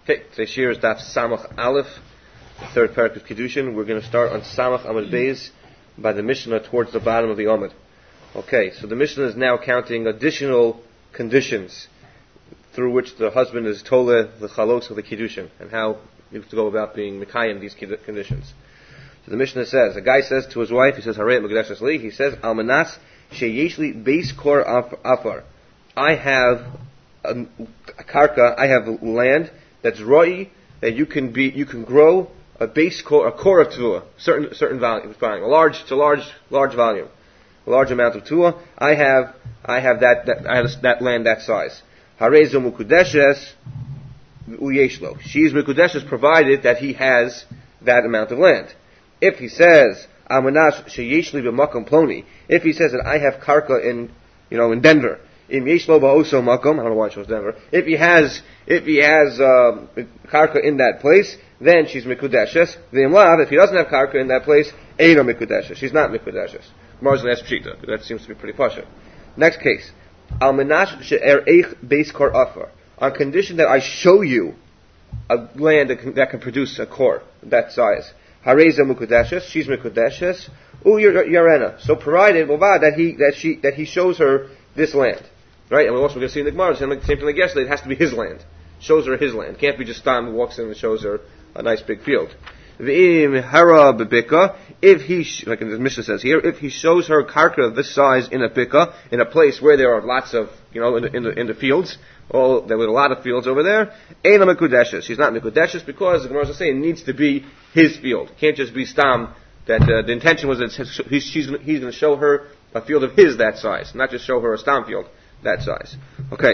Okay, today's shir is Daf Samach Aleph, the third parak of Kiddushin. We're going to start on Samach Amud Beis by the Mishnah towards the bottom of the Amud. Okay, so the Mishnah is now counting additional conditions through which the husband is tole the chalos of the Kiddushin, and how you have to go about being Mekayim these conditions. So the Mishnah says, a guy says to his wife, he says, Harei Megadeshes Li, he says, Almanas sheyeshli beis kor afar. I have a karka, I have land that's roi, that you can grow a base core, a core of tuah, certain volume, fine, a large volume, a large amount of tuah. I have that land that size. Harezu mukudeshes uyeshlo. She is mukudeshes provided that he has that amount of land. If he says amanash sheyeshli b'makom ploni, if he says that I have karka in Denver. In Yeshlo Ba'oso Makom, I don't know why I chose Denver. If he has karka in that place, then she's Mikudeshes. V'imlav, if he doesn't have karka in that place, Eino Mikudeshes. She's not Mikudeshes. Gemara's going to ask Pshita. That seems to be pretty pasha. Next case. Al Menash She'er Eich Beis Kor Afar. On condition that I show you a land that can produce a core, that size. Hareza Mikudeshes. She's Mikudeshes. U Yarena. So provided, that he shows her this land. Right, and we're also going to see in the Gemara, same thing like yesterday, it has to be his land. Shows her his land. Can't be just Stam who walks in and shows her a nice big field. V'im hara bebika, if he, like the Mishnah says here, if he shows her karka of this size in a bika, in a place where there are lots of, in the fields, there were a lot of fields over there, Eina Mekudeshes. She's not Mekudeshes because the Gemara is saying it needs to be his field. Can't just be Stam, that the intention was that he's going to show her a field of his that size, not just show her a Stam field that size. Okay.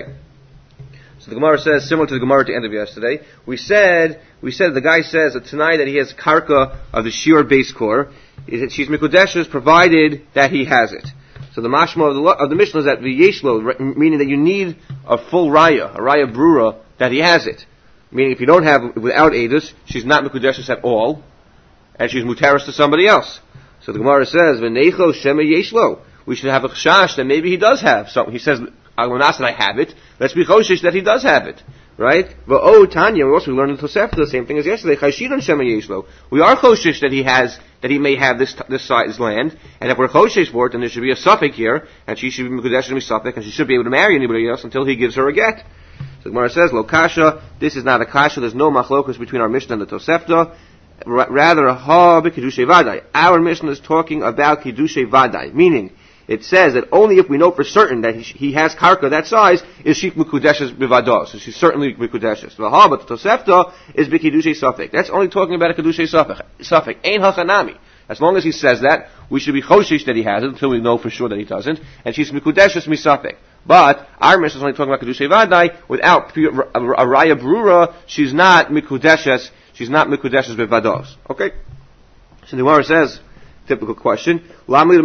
So the Gemara says, similar to the Gemara at the end of yesterday, we said the guy says that tonight that he has karka of the shiur base core, she's mikudeshes provided that he has it. So the mashma of the Mishnah is that v'yeshlo, meaning that you need a full raya, a raya brura, that he has it. Meaning if you don't have, without edus, she's not mikudeshes at all, and she's mutaris to somebody else. So the Gemara says, v'neicho shema yeshlo. We should have a chash that maybe he does have something. He says, Almanas that I have it. Let's be choshish that he does have it. Right? V'o Tanya, we learned in Tosefta the same thing as yesterday. Chashidon shema yeshlo. We are choshish that he may have this size land. And if we're choshish for it, then there should be a suffix here, and she should be mekudesh and be suffix, and she should be able to marry anybody else until he gives her a get. So the Gemara says, Lo kasha, this is not a kasha, there's no machlokus between our Mishnah and the Tosefta. Rather, ha b'kiddushay vadai. Our Mishnah is talking about kiddushay vadai, meaning, it says that only if we know for certain that he has karka that size is she mikudeshes bivado. So she's certainly mikudeshes. But the Tosefta is b'kiddushay suffix. That's only talking about a kiddushay suffix. Ein hachanami. As long as he says that, we should be choshish that he has it until we know for sure that he doesn't. And she's mikudeshes misafik. But our Mishnah is only talking about kiddushay vadai without a raya brura. She's not mikudeshes. She's not mikudeshes bivados. Okay. So the Gemara says. Typical question. We say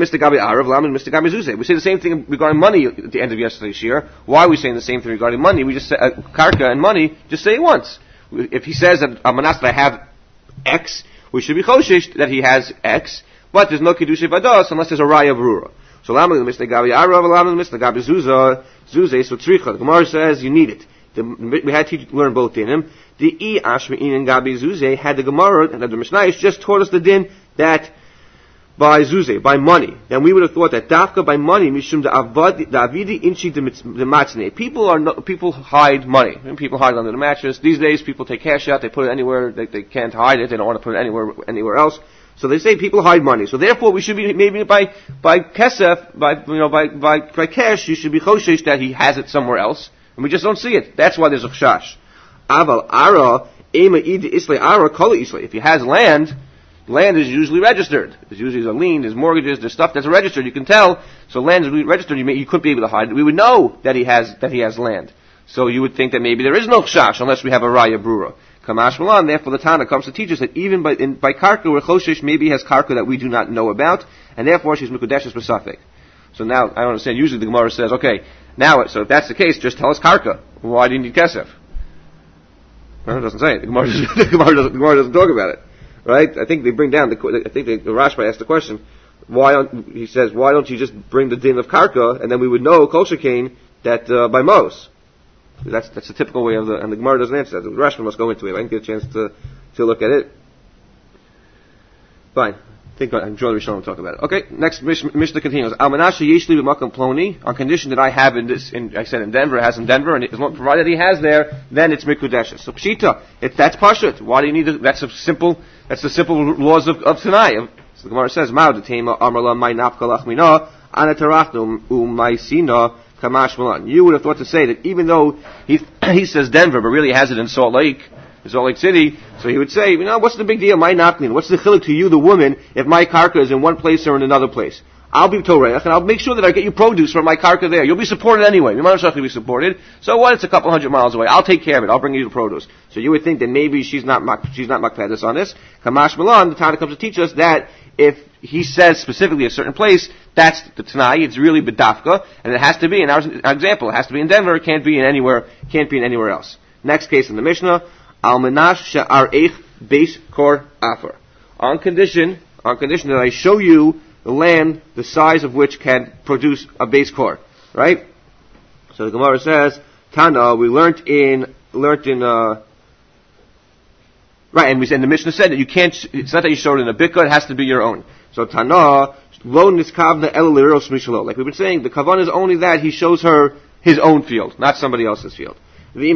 the same thing regarding money at the end of yesterday's year. Why are we saying the same thing regarding money? We just say, karka and money, just say it once. If he says that Amanas that I have X, we should be choshish that he has X, but there's no Kiddushay Vados unless there's a Raya Brura. So so tzricha. The Gemara says you need it. We had to learn both in him. The I Ashme'in and Gabi Zuzeh had the Gemara, and the Mishnah just taught us the din that by zuzeh, by money, then we would have thought that dafka by money, mishum davidi inchi the matzne. People hide money. People hide it under the mattress. These days, people take cash out. They put it anywhere. They can't hide it. They don't want to put it anywhere else. So they say people hide money. So therefore, we should be maybe by kesef, by cash, you should be choshesh that he has it somewhere else, and we just don't see it. That's why there's a chash. Aval ara ema id islay ara kol islay. If he has land is usually registered. There's usually a lien, there's mortgages, there's stuff that's registered. You can tell. So land is registered. You couldn't be able to hide it. We would know that he has land. So you would think that maybe there is no chash unless we have a raya brura. Kamash malan. Therefore, the Tana comes to teach us that even by karka where choshish maybe has karka that we do not know about, and therefore she's mikudeshes b'safek. So now I don't understand. Usually the Gemara says, okay, so if that's the case, just tell us karka. Why do you need kesef? Well, it doesn't say it. The Gemara doesn't talk about it. Right? I think they bring down the Rashba asked the question, why don't you just bring the din of karka, and then we would know kol shekain that by Mos. That's the typical way of and the Gemara doesn't answer that. The Rashba must go into it. I didn't get a chance to look at it. Fine. I'm sure the Rishon will talk about it. Okay, next Mishnah continues. Almanasha yeshli b'makam ploni, on condition that I have in Denver, it has in Denver, and provided he has there, then it's mikudeshes. So pshita, that's pashut. Why do you need that's the simple laws of Tanai. So the Gemara says, Ma'od tema amarla may napkalach mina, anatarachnu u'maysina kamash malan. You would have thought to say that even though he says Denver, but really he has it in Salt Lake City, so he would say, what's the big deal? My napkin. What's the chiluk to you, the woman, if my karka is in one place or in another place? I'll be toreach, and I'll make sure that I get you produce from my karka there. You'll be supported anyway. You'll be supported. So what? It's a couple hundred miles away. I'll take care of it. I'll bring you the produce. So you would think that maybe she's not makpedes on this. Kamash Milan, the Tana comes to teach us that if he says specifically a certain place, that's the Tanai. It's really bedafka, and it has to be. In our example, it has to be in Denver. It can't be in anywhere else. Next case in the Mishnah. Al-Menash she'ar eich beis kor afer. On condition that I show you the land, the size of which can produce a base kor. Right? So the Gemara says, Tana, we learnt in, right, and the Mishnah said that you can't, it's not that you showed it in a bikkur, it has to be your own. So Tana, lo niskavna el liros mishalo. Like we've been saying, the kavan is only that he shows her his own field, not somebody else's field. Then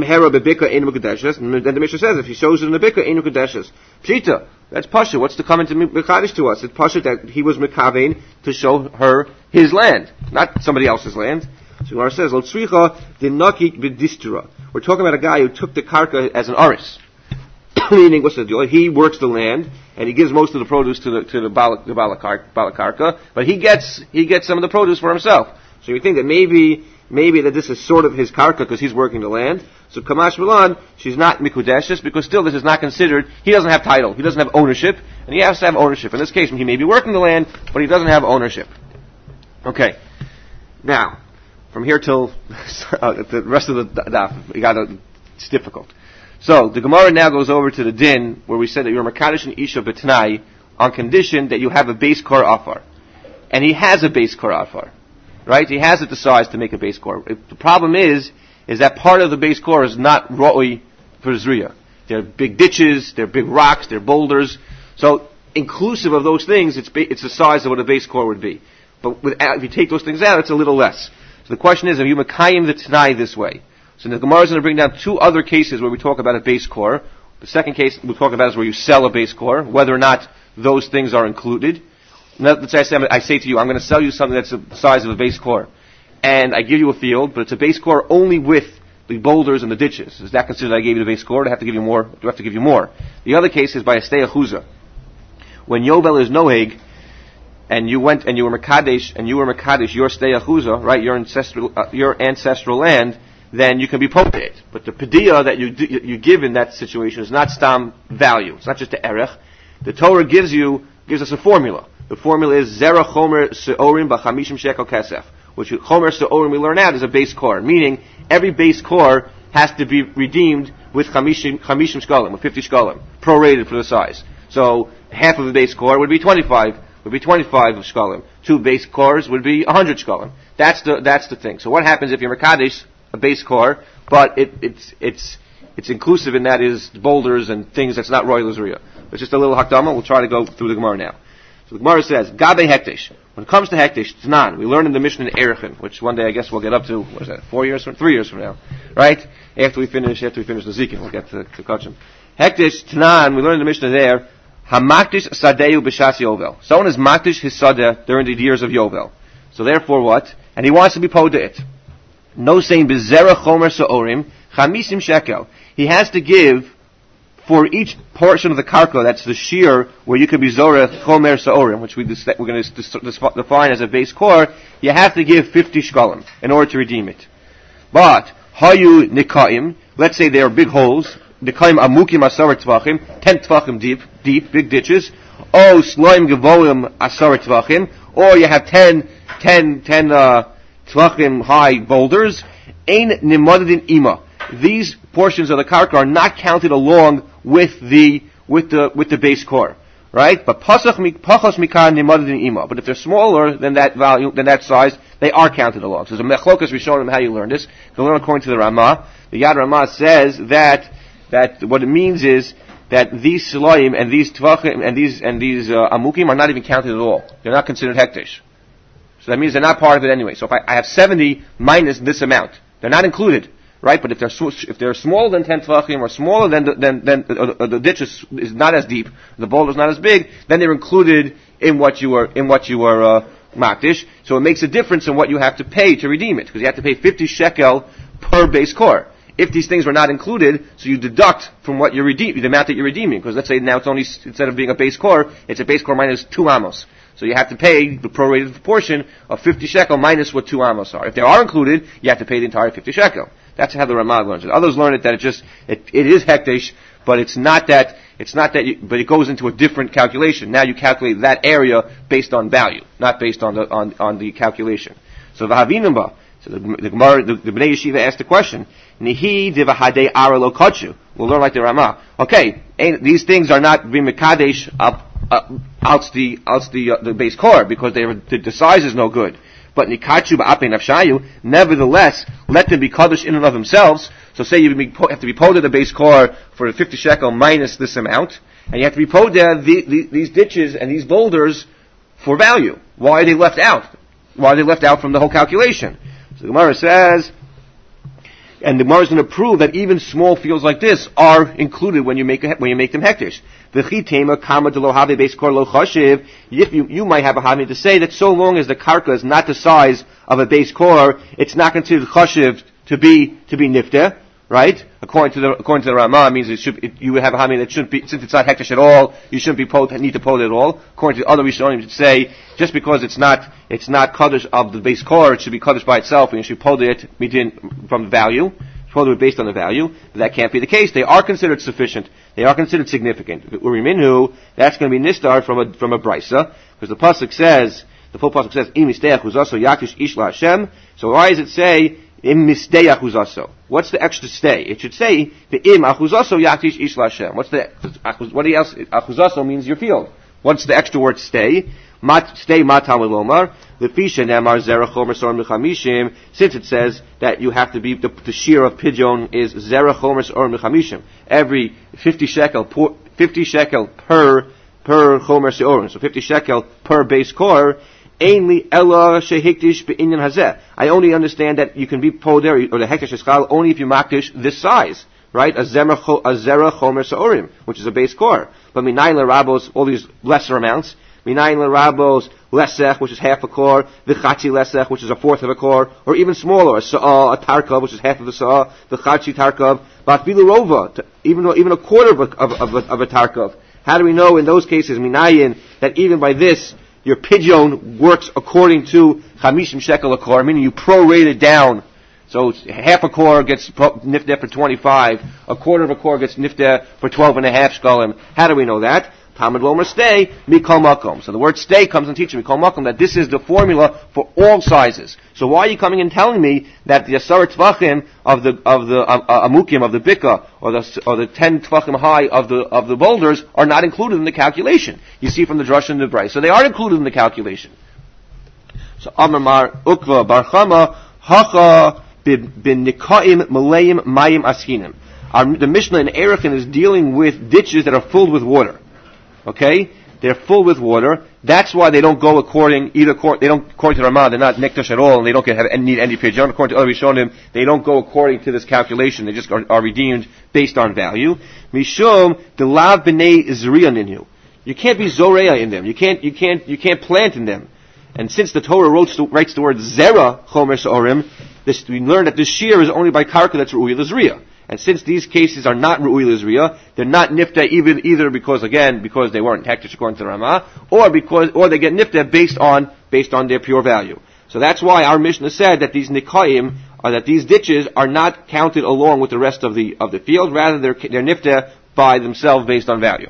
the Mishnah says, if he shows it in the bikkur, ein mekudeshes. Pshita, that's pasha. What's the comment to mekadesh to us? It's pasha that he was mekavein to show her his land, not somebody else's land. So Gemara says, Lo tzricha dinaki b'distura. We're talking about a guy who took the karka as an aris. Meaning, what's the deal? He works the land, and he gives most of the produce to the balakarka, but he gets some of the produce for himself. So you think that maybe that this is sort of his karka because he's working the land. So Kamash Milan, she's not mikudeshes because still this is not considered, he doesn't have title, he doesn't have ownership, and he has to have ownership. In this case, he may be working the land, but he doesn't have ownership. Okay. Now, from here till the rest of the daf, it's difficult. So, the Gemara now goes over to the din where we said that you're Makadosh and Isha B'Tanai on condition that you have a base kor afar. And he has a base kor afar. Right? He has it the size to make a base kor. The problem is that part of the base kor is not roi for Zriya. There are big ditches, there are big rocks, there are boulders. So, inclusive of those things, it's the size of what a base kor would be. But if you take those things out, it's a little less. So the question is, are you Makayim the Tanai this way? So the Gemara is going to bring down two other cases where we talk about a base kor. The second case we'll talk about is where you sell a base kor, whether or not those things are included. Let's say I say to you, I'm going to sell you something that's the size of a base kor. And I give you a field, but it's a base kor only with the boulders and the ditches. Is that considered I gave you the base kor? Do I have to give you more? Do I have to give you more? The other case is by a stei achuza. When Yovel is noheg, and you went and you were Mekadesh, your stei achuza, right, your ancestral land, then you can be poted. But the pediyah that you give in that situation is not stam value. It's not just the erech. The Torah gives us a formula. The formula is Zera Chomer Se'orim B'Chamishim Shekel Kesef, which Chomer Se'orim we learn out is a base kor, meaning every base kor has to be redeemed with Chamishim Shkalim, with 50 Shkalim, prorated for the size. So half of the base kor would be 25 of Shkalim. 2 base kors would be 100 Shkalim. That's the thing. So what happens if you're Mekadesh a base kor, but it's inclusive in that is boulders and things that's not royal Israel. It's just a little hakdama. We'll try to go through the Gemara now. So the Gemara says, Gabe Hektish. When it comes to Hektish, Tnan, we learn in the Mishnah in Erechin, which one day I guess we'll get up to, 3 years from now, right? After we finish the Zikin, we'll get to Kachim. Hektish, Tnan, we learn in the Mishnah there, Hamaktish Sadeu B'Shas Yovel. Someone is Maktish his Sadeh during the years of Yovel. So therefore what? And he wants to be Poda it. No saying Bezerah Chomer Se'orim, Chamisim Shekel. He has to give for each portion of the karka, that's the shear where you could be Zorah Chomer Se'orim, which we're going to define as a base kor, you have to give 50 shkalim in order to redeem it. But, Hayu Nikaim, let's say there are big holes, Nikaim Amukim Asar Tvachim, 10 Tvachim deep, big ditches, O Sloim Gevoim Asar Tvachim, or you have 10 Tvachim high boulders, Ein Nimadadin Ima. These portions of the karka are not counted along with the base kor, right? But pachos mikan nimadin ima. But if they're smaller than that value, than that size, they are counted along. So there's a mechlokas rishonim how you learn this. You learn according to the Ramah. The Yad Ramah says that what it means is that these siloim and these tvachim and these amukim are not even counted at all. They're not considered hektish. So that means they're not part of it anyway. So if I have 70 minus this amount, they're not included, right? But if they're smaller than 10 tvachim or smaller than the ditch is not as deep, the boulder is not as big, then they're included in what you were makdish. So it makes a difference in what you have to pay to redeem it, because you have to pay 50 shekel per base core. If these things were not included, so you deduct from what you're redeeming, the amount that you're redeeming, because let's say now it's only, instead of being a base core, it's a base core minus 2 amos. So you have to pay the prorated proportion of 50 shekel minus what 2 amos are. If they are included, you have to pay the entire 50 shekel. That's how the Ramah learns it. Others learn it that it is hektish, but but it goes into a different calculation. Now you calculate that area based on value, not based on the calculation. So v'havinimba. So the Gemara, the Bnei Yeshiva asked the question, Nihi divahadei ara lo kachu. We'll learn like the Ramah. Okay, these things are not b'mekadesh out the base core, because the size is no good. But nikachu ba'apei nafshayu, nevertheless, let them be kaddish in and of themselves. So say you have to be poded the base core for 50 shekel minus this amount, and you have to be poded these ditches and these boulders for value. Why are they left out? Why are they left out from the whole calculation? So the Gemara says, and the Gemara is going to prove that even small fields like this are included when you make them hektish. You might have a having to say that so long as the karka is not the size of a base core, it's not considered chashiv to be nifta, right? According to the Ramah, means you would have a having that shouldn't be, since it's not hektish at all, you shouldn't need to pod it at all. According to the other Rishonim, you should say just because it's not kaddish of the base core, it should be kaddish by itself, and you should pod it from the value. Pod it based on the value. But that can't be the case. They are considered sufficient. They are considered significant. Uriminhu, that's going to be nistar from a brisa, because the pasuk says, the full pasuk says, Im misteach huzaso yakish ish la Hashem. So why does it say Im misteach huzaso? What's the extra stay? It should say the Im achuzaso yakish ish la Hashem. What else? Achuzaso means your field. What's the extra word stay? Stay matam lomar. Lefisha nemar zera chomer sor mechamishim. Since it says that you have to be the shear of pidyon is zera chomer sor mechamishim. Every 50 shekel per chomer seorim. So 50 shekel per base core. Ainly ella shehiktish be'inyan hazeh. I only understand that you can be poder or the hektish eskal only if you makdish this size, right? A zera chomer seorim, which is a base core. But minayin l'rabos, all these lesser amounts. Minayin l'rabos lesech, which is half a core. V'chachi lesech, which is a fourth of a core, or even smaller, a sa'ah, a tarkov, which is half of the sa'ah. V'chachi tarkov, ba'tfilu rova, even a quarter of a tarkov. How do we know in those cases, minayin, that even by this your pidyon works according to chamishim shekel a core, meaning you prorate it down. So half a core gets nifta for 25, a quarter of a core gets nifta for 12 and a half shkalim. How do we know that? Talmud Lomer stay, mikol makom. So the word stay comes and teaches mikol makom that this is the formula for all sizes. So why are you coming and telling me that the asar tvachim of the amukim of the bika or the 10 tvachim high of the boulders are not included in the calculation? You see from the drush and the brayso. So they are included in the calculation. So Amar Ukva Barchama Hacha bin Nikaim Malayim Mayim Askinim. The Mishnah in Erechin is dealing with ditches that are filled with water. Okay? They're full with water. That's why they don't go according to the Ramah, they're not nektash at all, and they don't need any pidyon. According to other Rishonim, they don't go according to this calculation. They just are redeemed based on value. Mishum delav b'nei zriya ninhu. You can't be zoreya in them. You can't plant in them. And since the Torah writes the word zera chomer seorim, we learn that the shear is only by karka that's ru'uy l'zriya. And since these cases are not ru'uy l'zriya, they're not nifta either because they weren't hektish according to the Ramah, or they get nifta based on their pure value. So that's why our Mishnah said that these nikayim, or that these ditches are not counted along with the rest of the field, rather they're nifta by themselves based on value.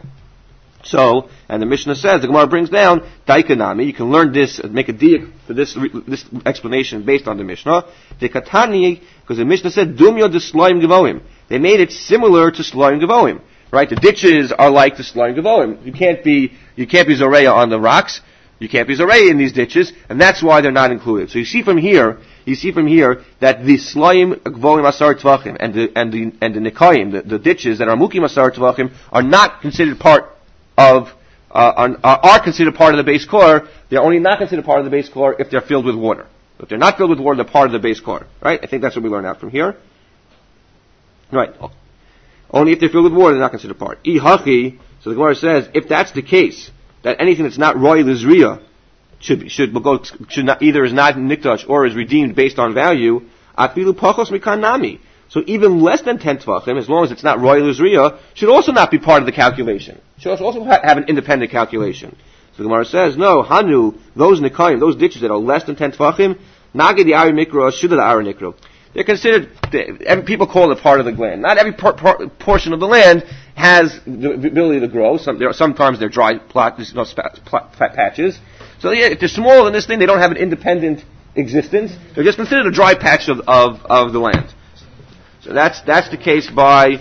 So, and the Mishnah says, the Gemara brings down, Daikanami, you can learn this, make a diak for this explanation based on the Mishnah. Dekatani, because the Mishnah said, Dumyo de Sloim Gevoim. They made it similar to Sloim Gevoim. Right? The ditches are like the Sloim Gevoim. You can't be Zoreya on the rocks. You can't be Zarei in these ditches, and that's why they're not included. So you see from here that the Slayim Gvoim Asar Tvachim and the Nikayim, the ditches that are Mukim Asar Tvachim, are not considered part of, are considered part of the base core. They're only not considered part of the base core if they're filled with water. If they're not filled with water, they're part of the base core. Right? I think that's what we learn out from here. Right. Only if they're filled with water, they're not considered part. Ihachi, so the Gemara says, if that's the case, that anything that's not roy lizriya should not, either is not nikdash or is redeemed based on value, afilu pachos mikan nami. So even less than 10 tvachim, as long as it's not roy lizriya, should also not be part of the calculation. Should also have an independent calculation. So the Gemara says, no, hanu, those nikayim, those ditches that are less than 10 tvachim, nagid the ari mikra, shudda the ari nikra. They're considered, people call it part of the land. Not every portion of the land has the ability to grow. Sometimes they're dry patches. So if they're smaller than this thing, they don't have an independent existence. They're just considered a dry patch of the land. So that's the case by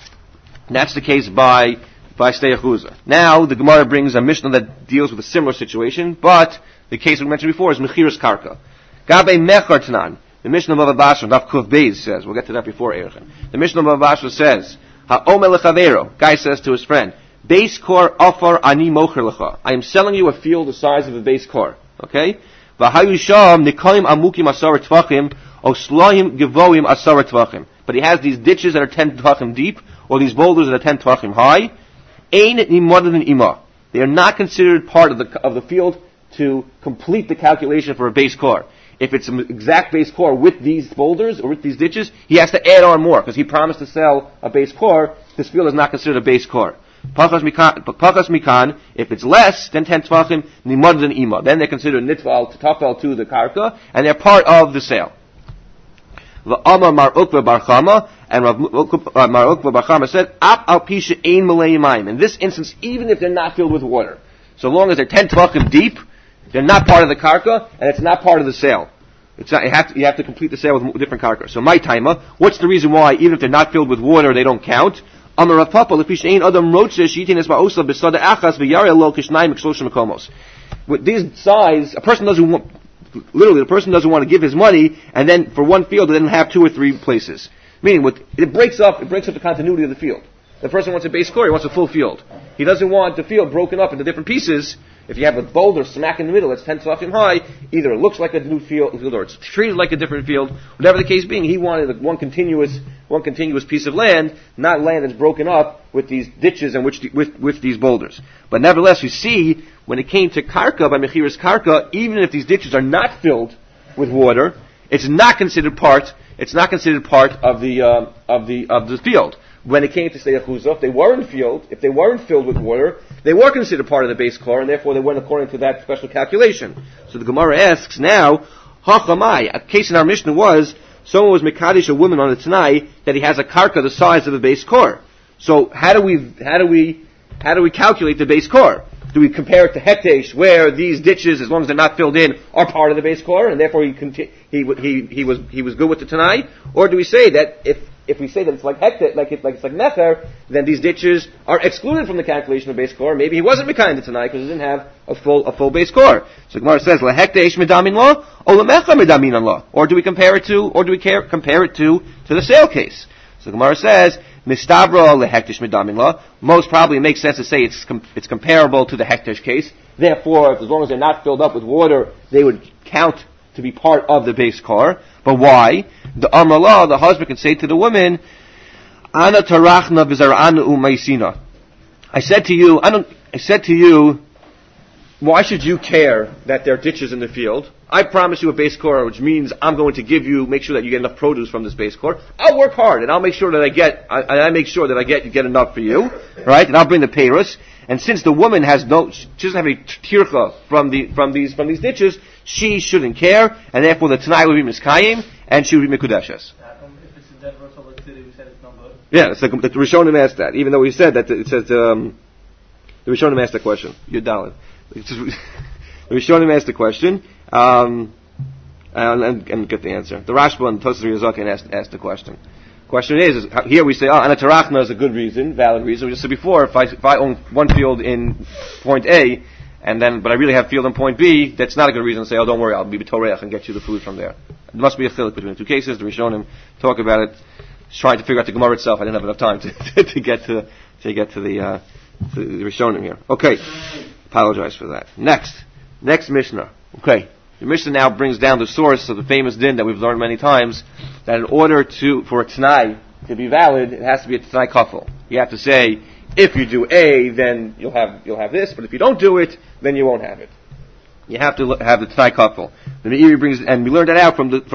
Stei Achuza. Now the Gemara brings a Mishnah that deals with a similar situation, but the case we mentioned before is Mechiras Karka. Gabe Mechar Tanan. The Mishnah of Bava Basra, Daf Kuf Beis, says, we'll get to that before Erechem. The Mishnah of Bava Basra says, Ha'omer lechavero, guy says to his friend, base kor afar ani mocher lecha. I am selling you a field the size of a base kor. Okay? V'hayu sham nikoim amukim asar tvachim, o slayim gevoim asar tvachim. But he has these ditches that are 10 tvachim deep, or these boulders that are 10 tvachim high. Ein nimodin ima. They are not considered part of the field to complete the calculation for a base kor. If it's an exact base core with these boulders or with these ditches, he has to add on more because he promised to sell a base core. This field is not considered a base core. Pachas mikan, if it's less than 10 tvachim, nimad than ima. Then they're considered nitval to tafel to the karka, and they're part of the sale. V'amar Mar Ukva Bar Chama, and Mar Ukva Bar Chama said, Ap al pisha ein malei mayim. In this instance, even if they're not filled with water, so long as they're 10 tvachim deep, they're not part of the karka, and it's not part of the sale. It's not, you have to complete the sale with different karka. So my timer, what's the reason why, even if they're not filled with water, they don't count? With these size, the person doesn't want to give his money, and then for one field, they didn't have 2 or 3 places. Meaning, it breaks up the continuity of the field. The person wants a base core, he wants a full field. He doesn't want the field broken up into different pieces. If you have a boulder smack in the middle that's 10 tefachim high, either it looks like a new field or it's treated like a different field. Whatever the case being, he wanted one continuous piece of land, not land that's broken up with these ditches and with these boulders. But nevertheless, you see, when it came to karka, by mechiras karka, even if these ditches are not filled with water, it's not considered part of the field. When it came to Stei Achuza, if they weren't filled with water, they were considered part of the base core, and therefore they went according to that special calculation. So the Gemara asks now, Hachamai, a case in our Mishnah was, someone was Mekadesh a woman on the Tanai, that he has a karka the size of a base core. So how do we calculate the base core? Do we compare it to Hektesh, where these ditches, as long as they're not filled in, are part of the base core, and therefore he was good with the Tanai? Or do we say that if we say that it's like Hektesh, it's like Mecher, then these ditches are excluded from the calculation of base core? Maybe he wasn't Mekayim the Tanai because he didn't have a full base core. So Gemara says, LeHektesh medamin law, or LeMecher medamin law? Or do we compare it to the sale case? So Gemara says, Mistabra lehektish medamin law. Most probably it makes sense to say it's comparable to the hektish case. Therefore, as long as they're not filled up with water, they would count to be part of the base car. But why? The Amar law, the husband can say to the woman, Ana tarachna v'zar'ana u'maisina. I said to you, why should you care that there are ditches in the field? I promise you a base core, which means I'm going to make sure that you get enough produce from this base core. I'll work hard, and I'll make sure that I get enough for you, right? And I'll bring the peiros. And since the woman she doesn't have any tircha from these ditches, she shouldn't care, and therefore the Tanai will be miskayim, and she will be mikudeshes. If it's in Denver, so we said it's not good. Yeah, it's like the Rishonim asked that, even though we said that it says the Rishonim asked the question. You're Dalit. The Rishonim asked the question, and get the answer. The Rashba and Tosri Yazakin asked the question. The question is here we say, Anatarachna is a good reason, valid reason. We just said before, if I own one field in point A, but I really have field in point B, that's not a good reason to say, oh, don't worry, I'll be b'toreach and get you the food from there. There must be a chiluk between the two cases. The Rishonim talk about it. Just trying to figure out the Gemara itself. I didn't have enough time to get to the Rishonim here. Okay. Apologize for that. Next Mishnah. Okay. The Mishnah now brings down the source of the famous din that we've learned many times, that in order for a Tanai to be valid, it has to be a Tanai kafel. You have to say, if you do A, then you'll have this, but if you don't do it, then you won't have it. You have to have the Tanai kafel. The Meiri brings, and we learned that out from the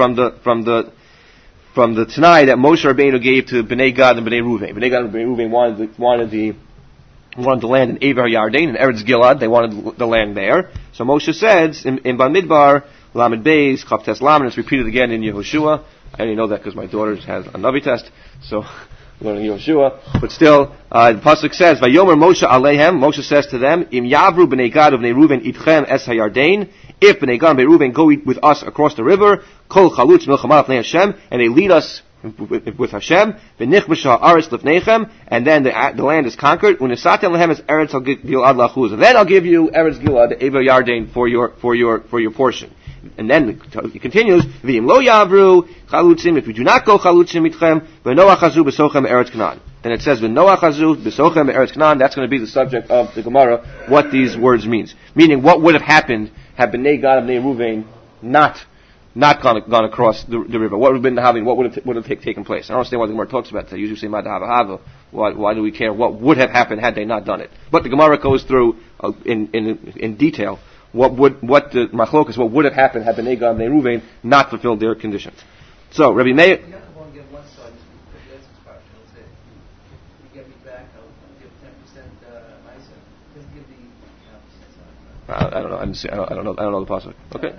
Tanai that Moshe Rabbeinu gave to Bnei Gad and Bnei Ruvain. Bnei Gad and Bnei Ruvain wanted the land in Ever Yarden, in Eretz Gilad. They wanted the land there. So Moshe says in Bamidbar, Lamed Beis, Chaf Lamed, it's repeated again in Yehoshua. I only know that because my daughter has a Navi test, so learning Yehoshua. But still, the pasuk says, "Vayomer Moshe Aleihem." Moshe says to them, "Im Yavru Bnei Gad Bnei Ruvain Itchem Es HaYarden." If Bnei Gad and Bnei Ruvain go with us across the river, Kol Chalutz Milchama Lefnei Hashem, and they lead us with Hashem, v'nichbasha aretz lefneichem, and then the land is conquered. Unisatem lehem es eretz gilad lachuz, and then I'll give you eretz gilad Ever Yarden for your portion. And then it continues, v'im lo yavru chalutzim, if we do not go chalutzim itchem, v'noach hazu b'sochem eretz Canaan. Then it says v'noach hazu b'sochem eretz Canaan. That's going to be the subject of the Gemara, what these words means. Meaning, what would have happened had Bnei Gad and Bnei Ruvain not gone across the river? What would have been the having? What would have taken place? I don't understand why the Gemara talks about that. They usually say Madhava Hava. Why do we care? What would have happened had they not done it? But the Gemara goes through in detail what the machlokas, what would have happened had Bnei Gad and Bnei Ruvain not fulfilled their conditions. So Rabbi Meir. You have to only get one side. Let's say you get me back, I'll give 10% myself. Just give the 10%. I don't know. I don't know the pasuk. Okay.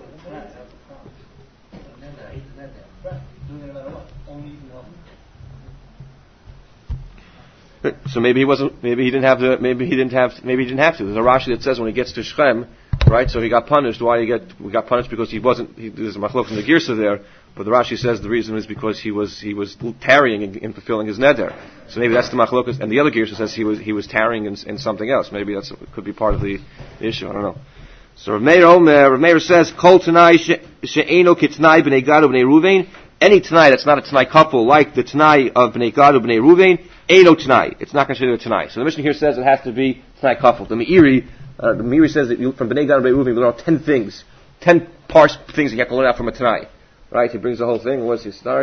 So maybe he didn't have to. There's a Rashi that says when he gets to Shechem, right? So he got punished. We got punished because there's a machlok in the Girsa there, but the Rashi says the reason is because he was tarrying in fulfilling his neder. So maybe that's the machlok, and the other Girsa says he was tarrying in something else. Maybe could be part of the issue. I don't know. So Rav Meir says, Kol Tanai she'eno kitnai b'nei Gad u'b'nei Ruvain. Any Tanai that's not a Tanai couple, like the Tanai of b'nei Gad u'b'nei Ruvain, eno Tanai. It's not considered a Tanai. So the Mishnah here says it has to be Tanai couple. The Meiri says that from b'nei Gad u'b'nei Ruvain, you learn out 10 things, 10 parts things that you have to learn out from a Tanai. Right? He brings the whole thing. Where does he start?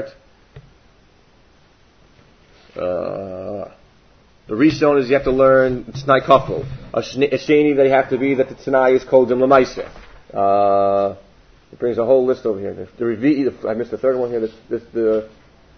The Rishon is you have to learn Tanai couple. A Sheni that you have to be that the Tanai is called Dim L'maiseh. It brings a whole list over here. The Revi'i, I missed the third one here. The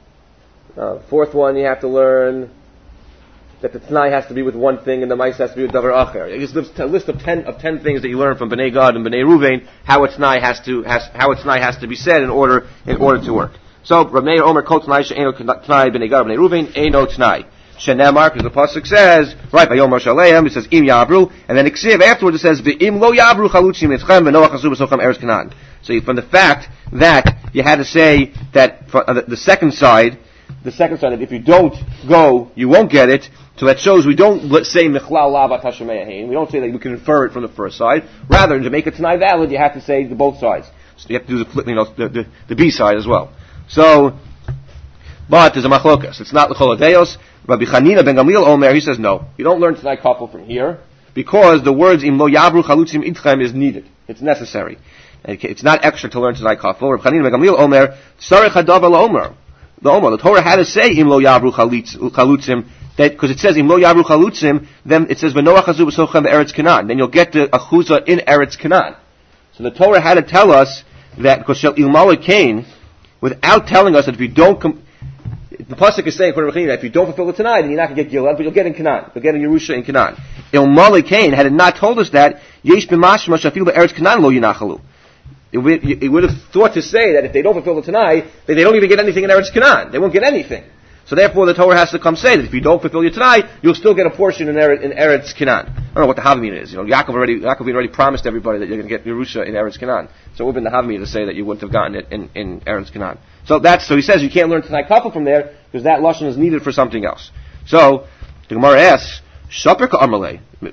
fourth one you have to learn that the Tanai has to be with one thing and the Maiseh has to be with Davar Acher. It gives a list of 10 things that you learn from Bnei Gad and Bnei Ruvain, how a Tanai has to be said in order to work. So Rav Meir Omer Kol Tanai she'eno Tanai Bnei Gad Bnei Ruvain Eino Tanai. Shenemar, because the pasuk says, right, by Yom Moshe Aleim, it says Im Yavru, and then Iksiv afterwards it says V'im Lo Yavru Chalutzim Etzchem V'Noach Hazu B'Sochem Eretz Canaan. So from the fact that you had to say that the second side that if you don't go, you won't get it. So that shows we don't say Mechlal Lavat Hashemeyahin. We don't say that we can infer it from the first side. Rather, to make it Tanai valid, you have to say the both sides. So you have to do the B side as well. So, but there's a machlokas. It's not l'chol hadeos. Rabbi Chanina ben Gamliel Omer, he says no. You don't learn Tanai couple from here because the words Im Lo Yavru Chalutzim Itchem is needed. It's necessary. It's not extra to learn Tanai couple. Rabbi Chanina ben Gamliel Omer, Sarich Hadavar LaOmer. The Torah had to say Im Lo Yavru Chalutzim, that because it says Im Lo Yavru Chalutzim, then it says V'Noach Hazu B'Sochem Eretz Canaan. Then you'll get the Achuzah in Eretz Canaan. So the Torah had to tell us that because Shel Ilmala Kain, without telling us that if you don't the pasuk is saying, according to Rechinah, if you don't fulfill the Tanai, then you're not going to get Gilad, but you'll get in Canaan. You'll get in Yerusha in Canaan. Ilmala Kain, had it not told us that, Yesh b'mashma shafil b'Eretz Canaan lo yinachalu. It would have thought to say that if they don't fulfill the Tanai, then they don't even get anything in Eretz Canaan. They won't get anything. So therefore the Torah has to come say that if you don't fulfill your Tanai, you'll still get a portion in Eretz Canaan. I don't know what the Havamina is. Yaakov already promised everybody that you're going to get Yerusha in Eretz Canaan. So it would have been the Havamina to say that you wouldn't have gotten it in Eretz Canaan. So he says you can't learn Tanai couple from there because that lashon is needed for something else. So the Gemara asks, Shaper ka'amalei.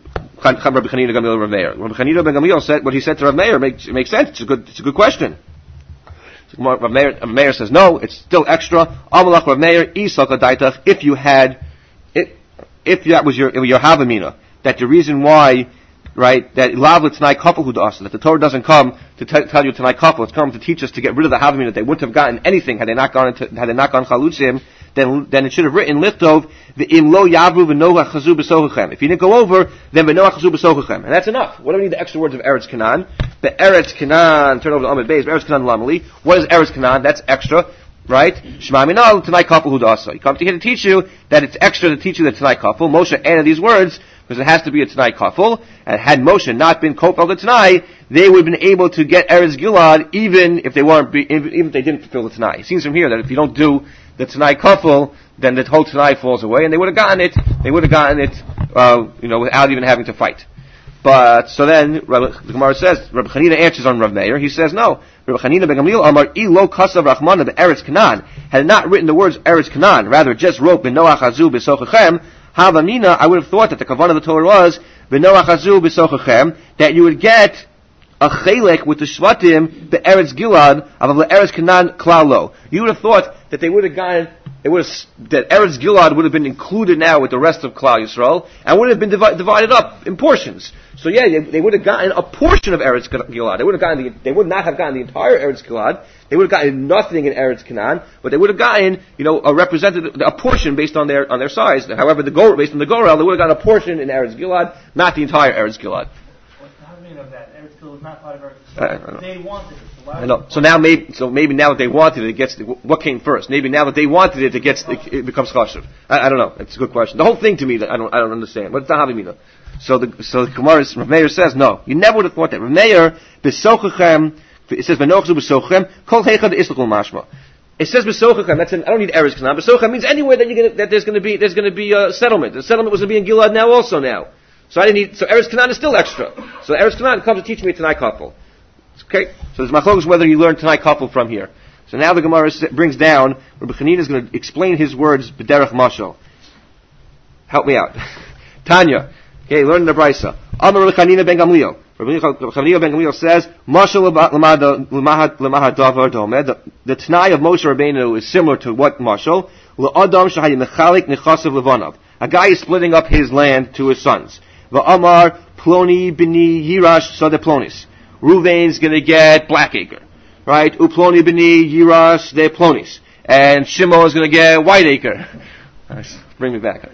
Rabbi Chanina Gamliel Rav Meir. Rabbi Chanina ben Gamliel said what he said to Rav Meir makes sense. It's a good question. Rav Meir says no, it's still extra. Amalach Rav Meir Isaka Daitach. If that was your Havamina, that the reason why, right, that Lav L'Tnai Couple Hu Da'asa, that the Torah doesn't come to tell you T'nai Couple, it's come to teach us to get rid of the Havamina, that they wouldn't have gotten anything had they not gone Chalutzim, then it should have written Lichtov the Im Lo Yavru V'Noach Chazu B'Sochachem. If you didn't go over, then V'Noach Chazu B'Sochachem, and that's enough. What do we need the extra words of Eretz Canaan? The Eretz Canaan, turn over to Amid Beis, Eretz Canaan Lamali. What is Eretz Canaan? That's extra. Right? Shema Minal T'nai Couple Hu Da'asa. You come to here to teach you that it's extra to teach you the T'nai Couple. Moshe added these words because it has to be a T'nai Couple. And had Moshe not been Kopel the T'nai, they would have been able to get Eretz Gilad even if they didn't fulfill the T'nai. It seems from here that if you don't do the T'nai Couple, then the whole T'nai falls away, and they would have gotten it. Without even having to fight. But so then the Gemara says Rabbi Chanina answers on Rav Meir. He says no. Rabbi Chanina ben Gamliel Amar Ilo Kasav Rachmana be'Eretz Canaan had not written the words Eretz Canaan, rather just wrote B'Noach Hazu B'Sochachem. Havamina, I would have thought that the kavanah of the Torah was B'Noach Hazu B'Sochachem, that you would get a chelek with the Shvatim be'Eretz Gilad of the Eretz Canaan Klalo. You would have thought that they would have gotten. That Eretz Gilad would have been included now with the rest of Klal Yisrael, and would have been divided up in portions. So they would have gotten a portion of Eretz Gilad. They would not have gotten the entire Eretz Gilad. They would have gotten nothing in Eretz Canaan, but they would have gotten, a portion based on their size. However, based on the Gorel, they would have gotten a portion in Eretz Gilad, not the entire Eretz Gilad. What's the meaning of that? Eretz Gilad is not part of Eretz Gilad. They wanted it. I know. So maybe now that they wanted it, what came first? Maybe now that they wanted it, it becomes chashuv. I don't know. It's a good question. The whole thing to me that I don't understand. What's the havimina? So the Gemara, Rav Meir says no. You never would have thought that. Rav Meir b'sochachem. It says v'nochzu b'sochachem kol heichad islakol mashma. It says b'sochachem. I don't need Eretz Canaan. B'sochachem means anywhere that there's going to be a settlement. The settlement was going to be in Gilad now. So Eretz Canaan is still extra. So Eretz Canaan comes to teach me a T'nai Couple. Okay, so there's machlokes whether you learn T'nai Couple from here. So now the Gemara brings down, Rabbi Chanina is going to explain his words b'derech mashal. Help me out. Tanya, okay, learn the Brisa. Amar Rabbi Chanina ben Gamliel. Rabbi Chanina ben Gamliel says, mashal l'mahad davar domed. The T'nai of Moshe Rabbeinu is similar to what mashal? L'adam shahayim mechalik nechasav levanav. A guy is splitting up his land to his sons. V'amar ploni b'ni yirash sadeh plonis. Ruvain's going to get Blackacre, right? Uploni b'ni Yirash de Plonis, and Shimon is going to get Whiteacre. Nice. Bring me back.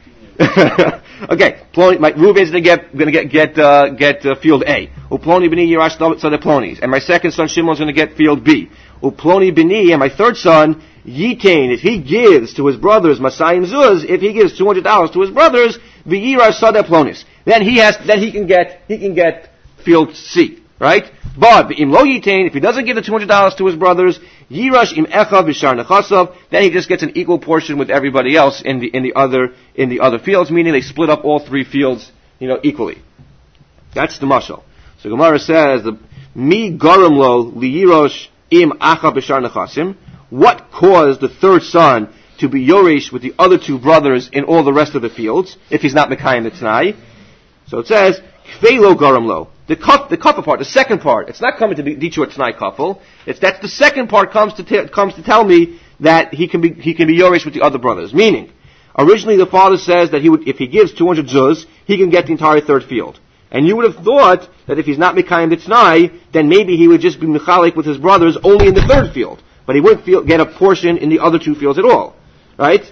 Okay, Ruvain's going to get field A. Uploni b'ni Yirash de Plonis, and my second son Shimon's going to get field B. Uploni b'ni, and my third son Yitain, if he gives to his brothers Masayim Zuz, if he gives $200 to his brothers, v'Yirash de Plonis, then he can get field C. Right? But im lo yitain, if he doesn't give the $200 to his brothers, yirash im echav b'shar nechasav, then he just gets an equal portion with everybody else in the other fields, meaning they split up all three fields, equally. That's the mashal. So Gemara says, mi garam lo liyirosh im achav b'shar nechasim. What caused the third son to be yoresh with the other two brothers in all the rest of the fields, if he's not mekayim the t'nai? So it says, kveilo garam lo. The couple part, the second part, it's not coming to teach you a T'nai Couple. That's the second part comes to tell me that he can be yoresh with the other brothers. Meaning, originally the father says that if he gives 200 zuz, he can get the entire third field. And you would have thought that if he's not mekayim the T'nai, then maybe he would just be mechalik with his brothers only in the third field, but he wouldn't get a portion in the other two fields at all, right?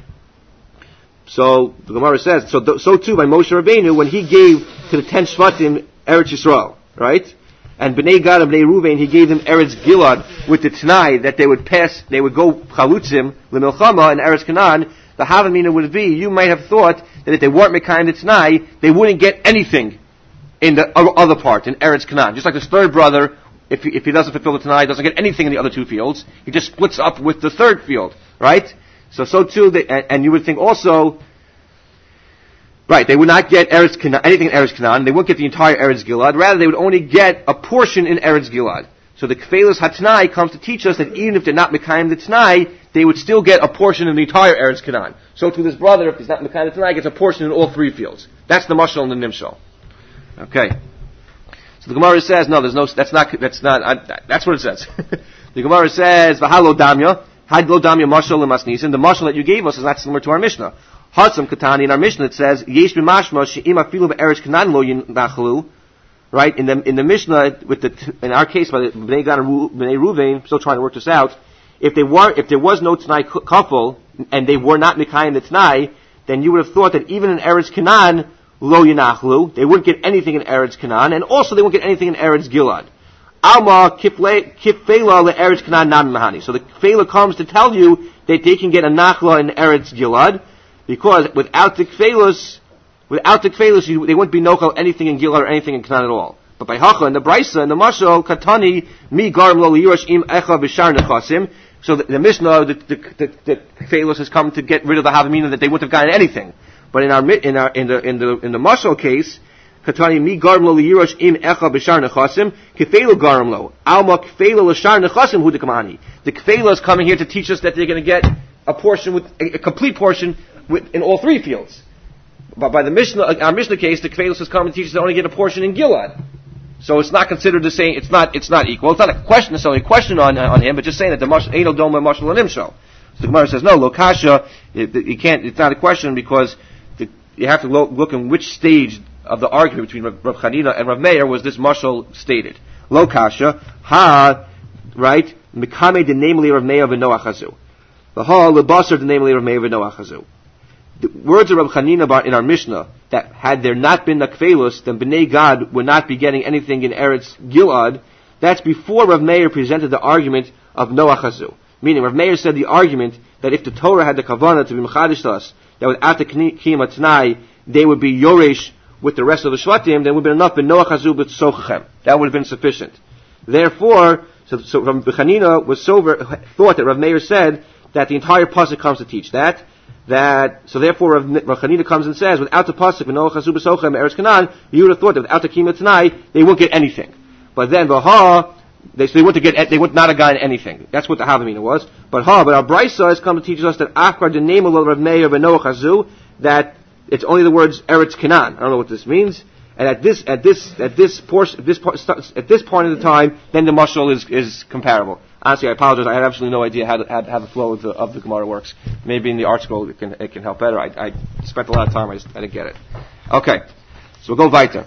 So the Gemara says, so too by Moshe Rabbeinu when he gave to the 10 Shvatim Eretz Yisrael, right? And Bnei Gad and Bnei Ruvain, he gave them Eretz Gilad with the T'nai that they would go Chalutzim, L'Milchama, and Eretz Canaan. The Havamina would be, you might have thought that if they weren't Mekayim the T'nai, they wouldn't get anything in the other part, in Eretz Canaan. Just like this third brother, if he doesn't fulfill the T'nai, doesn't get anything in the other two fields, he just splits up with the third field, right? So too, and you would think also, right, they would not get anything in Eretz Canaan. They wouldn't get the entire Eretz Gilad. Rather, they would only get a portion in Eretz Gilad. So the Kfelus HaTnai comes to teach us that even if they're not Mekayim the T'nai, they would still get a portion in the entire Eretz Canaan. So to this brother, if he's not Mekayim the T'nai, gets a portion in all three fields. That's the Mashal and the Nimshal. Okay. So the Gemara says, no, that's what it says. The Gemara says, v'halo damya, had lo damya mashal lemasnisin. The mashal that you gave us is not similar to our Mishnah. Hatzam katani, in our Mishnah it says, yesh b'mashma she'im afilu be'eretz kanan lo yinachlu. Right? In the Mishnah, in our case, by the Bnei Gad and Bnei Ruvain, still trying to work this out, if there was no T'nai Kafel, and they were not Mikayim the T'nai, then you would have thought that even in Eretz Canaan, Lo Yinachlu, they wouldn't get anything in Eretz Canaan, and also they wouldn't get anything in Eretz Gilad. Alma Kifela le Eretz Canaan Nam Mahani. So the Kifela comes to tell you that they can get a Nachla in Eretz Gilad, because without the Kifelas, they wouldn't be nochal anything in Gilad or anything in Canaan at all. But by Hacha, in the Brisa, in the Mashal, Katani, Mi Garm Lo Yirash Im Echa B'Shar Nechasim. So the Mishnah, the Kfelos has come to get rid of the Havamina that they wouldn't have gotten anything. But in the Mashal case, Katani Mi Garm Lo Yirash Im Echa B'Shar Nechasim, Kfelo Garm Lo. Alma Kfelo L'Shar Nechasim Hu Dekamani. The Kfelo is coming here to teach us that they're going to get a complete portion in all three fields. But by the Mishnah, our Mishnah case, the Kfelos has come and teaches they only get a portion in Gilad. So it's not considered the same. It's not equal. It's not a question necessarily a question on him, but just saying that the Eino Doma Mashal and Nimshal. So the Gemara says no, Lokasha. You can't. It's not a question because you have to look in which stage of the argument between Rav Chanina and Rav Meir was this Mashal stated. Lokasha right Mikame the namely Rav Meir v'Noach Hazu. The Lebasar the namely Rav Meir v'Noach Hazu. The words of Rav Chanina in our Mishnah, that had there not been the Kfelus, then Bnei Gad would not be getting anything in Eretz Gilad. That's before Rav Meir presented the argument of Noach Hazu. Meaning, Rav Meir said the argument that if the Torah had the Kavanah to be Mechadish to us, that without the Kiyam Tanai, they would be Yoresh with the rest of the Shvatim, then would have been enough, but Noach Hazu b'Tzochachem. That would have been sufficient. Therefore, so Rav Chanina thought that Rav Meir said that the entire pasuk comes to teach that. So therefore Rav Chanina comes and says, without the pasuk v'Noach Hazu b'Sochem Eretz Canaan, you would have thought that without the Kiyam Tanai, they won't get anything. But then they would not have gotten anything. That's what the Havamina was. But our Brisa has come to teach us that Akbar the name of Rav Meir v'Noach Hazu, that it's only the words Eretz Canaan. I don't know what this means. And at this point of the time, then the mashal is comparable. Honestly, I apologize. I have absolutely no idea how the flow of the Gemara works. Maybe in the article it can help better. I spent a lot of time. I didn't get it. Okay, so we'll go weiter.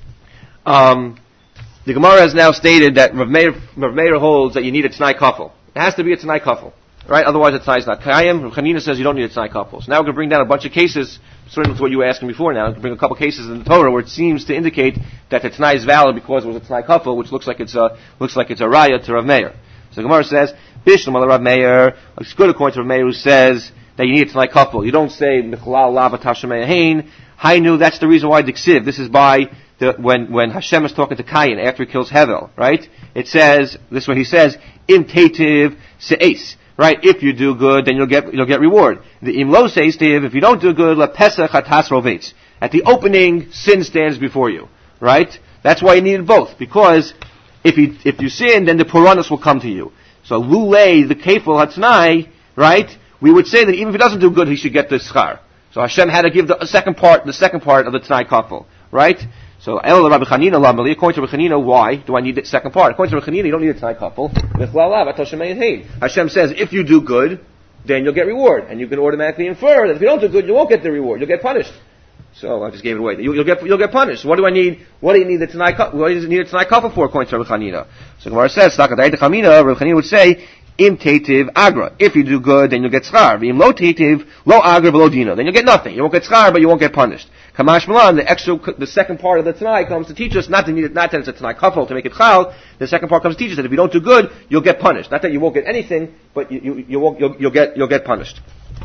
The Gemara has now stated that Rav Meir holds that you need a T'nai Kafel. It has to be a T'nai Kafel, right? Otherwise, a T'nai is not Kayim. Rav Chanina says you don't need a T'nai Kafel. So now we're going to bring down a bunch of cases, sort of what you were asking before. Now, to bring a couple cases in the Torah where it seems to indicate that the T'nai is valid because it was a T'nai Kafel, which looks like it's a raya to Rav Meir. So the Gemara says, Bishlam ala Rav Meir, it's good according to Rav Meir who says that you need a T'nai Kafel. You don't say, Michalal lava tashamei hein. Hainu, that's the reason why Diksiv. This is by when Hashem is talking to Cain after he kills Hevel, right? It says, this is what he says, Im tetiv se'es. Right? If you do good, then you'll get reward. The Im lo se'es tiv, if you don't do good, la pesach hatas rovetz. At the opening, sin stands before you. Right? That's why you needed both. Because if you sin, then the Puranas will come to you. So lulei, the kefil hatznai, right? We would say that even if he doesn't do good, he should get the schar. So Hashem had to give the second part of the T'nai Kafel, right? So El Rabbi Chanina Lamali, according to Rabbi Chanina, why do I need the second part? According to Rabbi Chanina, you don't need a T'nai Kafel. Hashem says, if you do good, then you'll get reward, and you can automatically infer that if you don't do good, you won't get the reward. You'll get punished. So I just gave it away. You'll get punished. What do I need? What do you need the T'nai Kafel? What do you need a T'nai Kafel for? According to Rabbi Chanina. So Gemara says, Rabbi Chanina would say, Im tetiv agra. If you do good, then you'll get schar. Im lo tetiv, lo agra v'lo dina. Then you'll get nothing. You won't get schar, but you won't get punished. Kamash Malan, the second part of the Tanai comes to teach us not that it's a Tanai kafel to make it chal. The second part comes to teach us that if you don't do good, you'll get punished. Not that you won't get anything, but you'll get punished.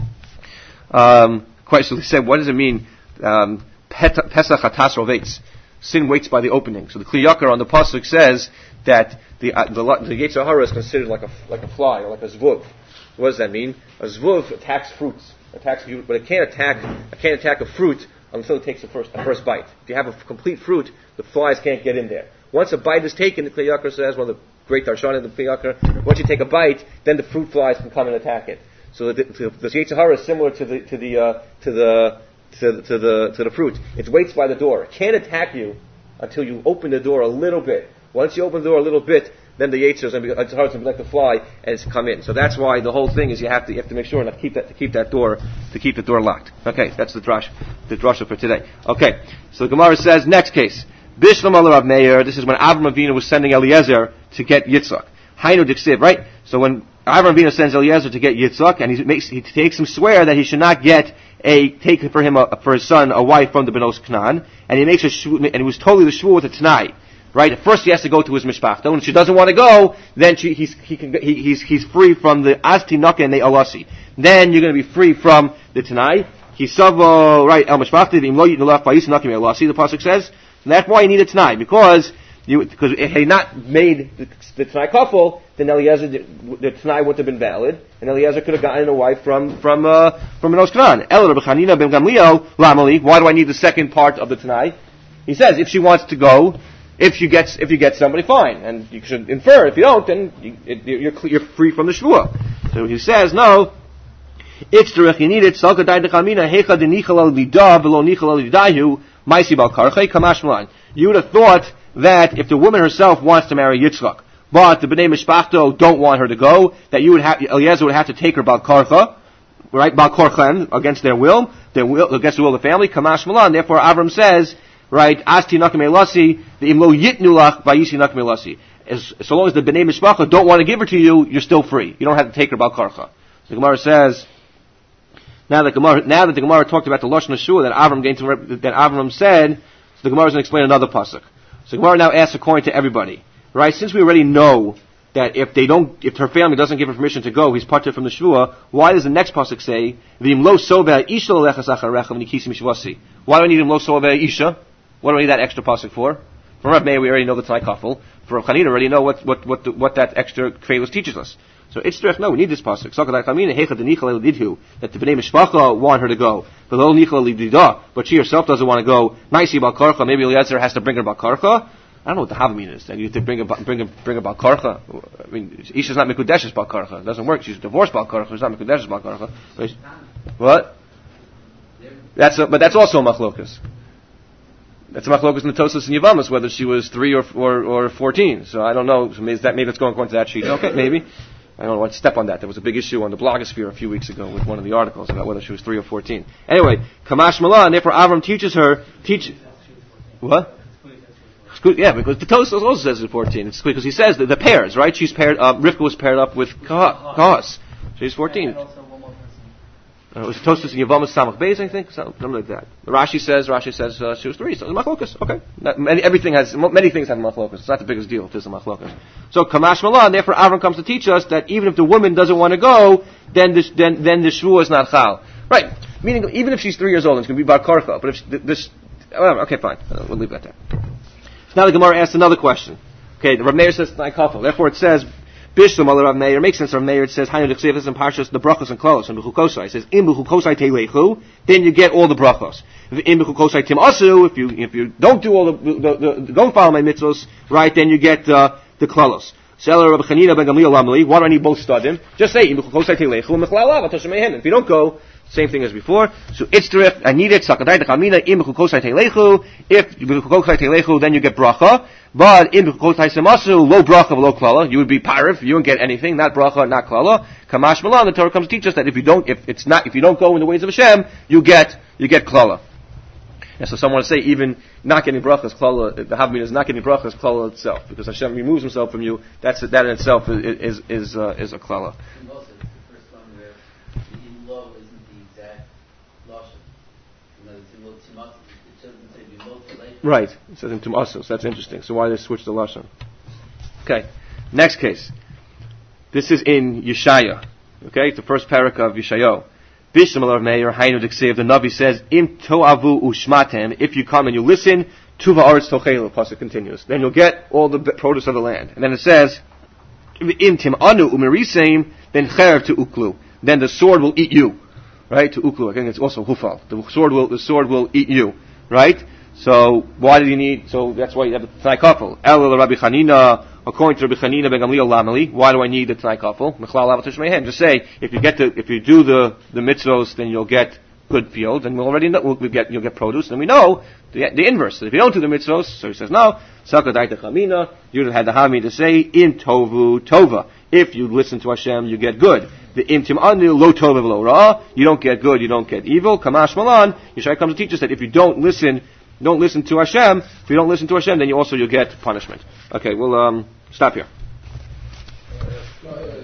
Question said, what does it mean? Pesach hatas rovetz. Sin waits by the opening. So the Kli Yakar on the pasuk says that the Yetzer Hara is considered like a fly or like a zvuv. What does that mean? A zvuv attacks fruits, but it can't attack a fruit until it takes the first bite. If you have a complete fruit, the flies can't get in there. Once a bite is taken, the Kli Yakar says, one of the great Darshanim of the Kli Yakar, once you take a bite, then the fruit flies can come and attack it. So the Yetzer Hara is similar to the fruit. It waits by the door. It can't attack you until you open the door a little bit. Once you open the door a little bit, then the Yetzer is going to be, it's hard to like to fly and it's come in. So that's why the whole thing is you have to make sure not to keep the door locked. Okay, that's the drasha for today. Okay, so the Gemara says next case. Bishlam al Rav Meir. This is when Avram Avinu was sending Eliezer to get Yitzchak. Hainu diksiv, right? So when Avram Avinu sends Eliezer to get Yitzchak, and he takes him swear that he should not take for his son a wife from the Benos Canaan, and he makes and he was totally the shvur with a Tanai. Right? First he has to go to his mishpachta, and if she doesn't want to go, then he's free from the Asti Naka and the Alasi. Then you're going to be free from the Tanai. Hisavo, right, El Mishpachta, the Imlo Yitnulach Ba'is Naka and Alasi, the pasuk says. And that's why you need a Tanai, because if he had not made the Tanai couple, then Eliezer, the Tanai wouldn't have been valid, and Eliezer could have gotten a wife from Benos Canaan. El Rabbi Chanina ben Gamliel, Lamali, why do I need the second part of the Tanai? He says, if she wants to go, if you get somebody, fine, and you should infer. If you don't, then you're free from the shvua. So he says, no. If you need it, you would have thought that if the woman herself wants to marry Yitzchak, but the Bnei Mishpachto don't want her to go, that Eliezer would have to take her Bal Karcha, right? Bal Korchen, against their will, against the will of the family. Kamash Malan. Therefore, Avram says, right, Asti Nakim Elasi, the Imlo Yitnulach Vayisi Nakim Elasi. So long as the Bnei Mishpacha don't want to give her to you, you're still free. You don't have to take her Bal Karcha. So the Gemara says, now that the Gemara talked about the Lashon Hashua that Avram said, so the Gemara is going to explain another pasuk. So the Gemara now asks according to everybody, right? Since we already know that if her family doesn't give her permission to go, he's parted from the Shvua, why does the next pasuk say, V'imlo soveh isha l'lecha sacharecha v'nikisi mishvasi? Why do I need imlo soveh isha? What do I need that extra pasuk for? From Rav Meir, we already know the Tanai Kafel. For Rav Chanina, we already know what that extra Kveilus teaches us. So it's true. No, we need this pasuk. That the Bnei Mishpacha want her to go, but she herself doesn't want to go. Maybe Eliezer has to bring her Bal Karcha. I don't know what the Havamina is. That you have to bring her Bal Karcha. I mean, Isha's not Mikudesh's Bal Karcha. It doesn't work. She's divorced Bal Karcha. She's not Mikudesh's Bal Karcha. What? But that's also a machlokas. That's a machlokas in the Tosas and Yavamas, whether she was 3 or 14. So I don't know. So maybe it's going according to that sheet. Okay, maybe. I don't want to step on that. There was a big issue on the blogosphere a few weeks ago with one of the articles about whether she was 3 or 14. Anyway, Kamash Malan, therefore Avram teaches her, what? Yeah, because the Tosas also says it's 14. It's because he says that the pairs, right? She's paired up, Rivka was paired up with Kahas. She's 14. It was Tosas and Yavamas Samach Beis, I think, something like that. Rashi says she was 3, so it's machlokas. Okay, many things have machlokas. It's not the biggest deal if there's a machlokas. So Kamash Malan, therefore Avram comes to teach us that even if the woman doesn't want to go, then the shvua is not chal. Right? Meaning, even if she's 3 years old, it's going to be bar karcha. But if this, okay, fine, we'll leave that there. So now the Gemara asks another question. Okay, the Rav Meir says Tanai Kafel. Therefore it says, Bishlam al Rav Meir, makes sense. Rav Meir, it says, Hainu d'chsivas and parshas the brachos and klalos and b'chukosai. It says, Im b'chukosai teilechu, then you get all the brachos. Im b'chukosai tim asu, if you don't do all the don't follow my mitzvos, right, then you get the klalos. Seller Rabbi Chanina ben Gamliel Lamli. Why do I need both studim? Just say Im b'chukosai teilechu and mechlalav atoshamehen. If you don't go, same thing as before. So it's derif. I need it. Sakadai dechamina im b'chukosai teilechu. If b'chukosai teilechu, then you get bracha. But in b'chukosai semasu, lo bracha v'lo klala, you would be parif, you won't get anything, not bracha, not klala. Kamash malan, the Torah comes to teach us that if you don't go in the ways of Hashem, you get klala. And so someone would say even not getting bracha is klala, the Havamina is not getting bracha is klala itself, because Hashem removes himself from you, that in itself is a klala. Right. It says in Tumasos. That's interesting. So why they switch the Lashon? Okay. Next case. This is in Yeshaya. Okay? It's the first parak of Yeshayo. Bishlam al Meir, Hainu d'Ksiv, the Navi says, Im to'avu ushmatem, if you come and you listen, tuva aretz tochelu, pasuk continues. Then you'll get all the produce of the land. And then it says, Im tim'anu umeriseim, then cherev to uklu. Then the sword will eat you. Right? To uklu. I think it's also hufal. The sword will eat you. Right? So why do you need? So that's why you have the Tanai Kafel. El Rabbi Chanina, according to Rabbi Chanina ben Gamliel Lamali. Why do I need the Tanai Kafel? Mechlal Avatush Mehen. Just say if you do the mitzvos, then you'll get good fields, and we'll already know, you'll get produce, and we know the inverse. So if you don't do the mitzvos, so he says no, Sakadaita Chamina, you had the Hami to say, in Tovu Tova. If you listen to Hashem, you get good. The Imtim Anu, Lo Tova Lo Ra, you don't get good, you don't get evil. Kamash Malan, Yeshai comes to teach us that if you don't listen to Hashem, then you'll get punishment. Okay, we'll stop here.